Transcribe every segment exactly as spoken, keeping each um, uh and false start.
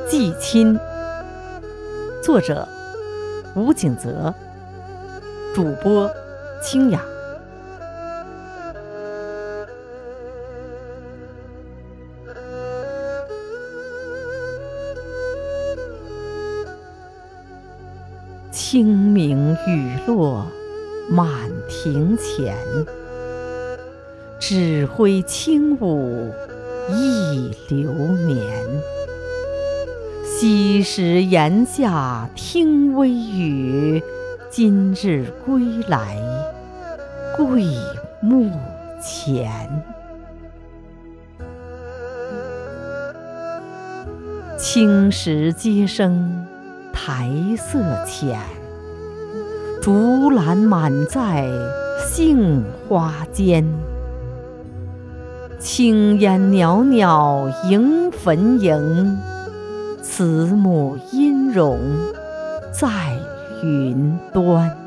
祭亲，作者吴景泽，主播清雅。清明雨落满庭前，指挥轻舞忆流年。昔时檐下听微雨，今日归来桂幕前。青石阶声台色浅，竹篮满载杏花间。青烟袅袅迎坟茔，慈母音容在云端。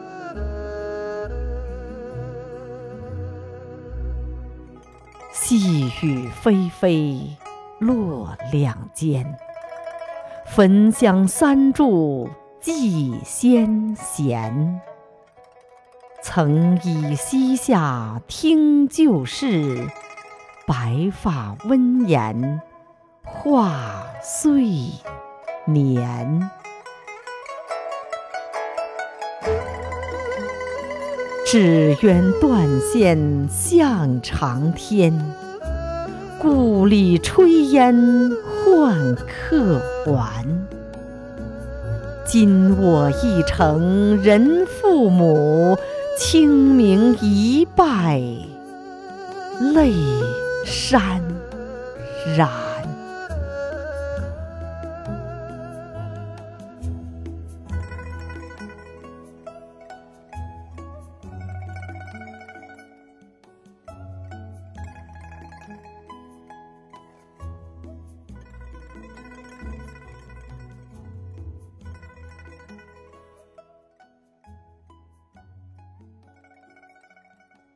细雨霏霏落两间，焚香三炷祭先贤。曾倚膝下听旧事，白发温言话岁年。只缘断线向长天，故里炊烟换客还。今我一成人父母，清明一拜泪潸然。